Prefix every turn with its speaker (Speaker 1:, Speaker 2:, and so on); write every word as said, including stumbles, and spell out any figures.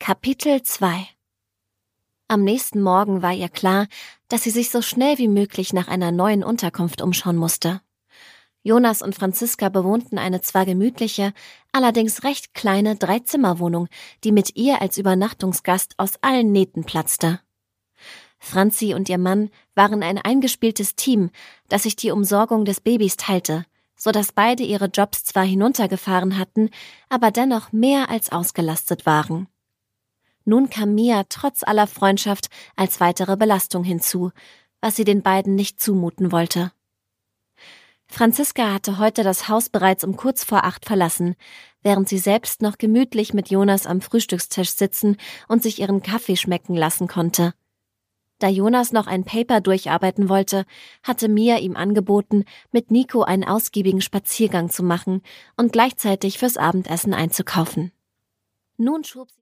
Speaker 1: Kapitel zwei. Am nächsten Morgen war ihr klar, dass sie sich so schnell wie möglich nach einer neuen Unterkunft umschauen musste. Jonas und Franziska bewohnten eine zwar gemütliche, allerdings recht kleine Dreizimmerwohnung, die mit ihr als Übernachtungsgast aus allen Nähten platzte. Franzi und ihr Mann waren ein eingespieltes Team, das sich die Umsorgung des Babys teilte, so dass beide ihre Jobs zwar hinuntergefahren hatten, aber dennoch mehr als ausgelastet waren. Nun kam Mia trotz aller Freundschaft als weitere Belastung hinzu, was sie den beiden nicht zumuten wollte. Franziska hatte heute das Haus bereits um kurz vor acht verlassen, während sie selbst noch gemütlich mit Jonas am Frühstückstisch sitzen und sich ihren Kaffee schmecken lassen konnte. Da Jonas noch ein Paper durcharbeiten wollte, hatte Mia ihm angeboten, mit Nico einen ausgiebigen Spaziergang zu machen und gleichzeitig fürs Abendessen einzukaufen. Nun schob sie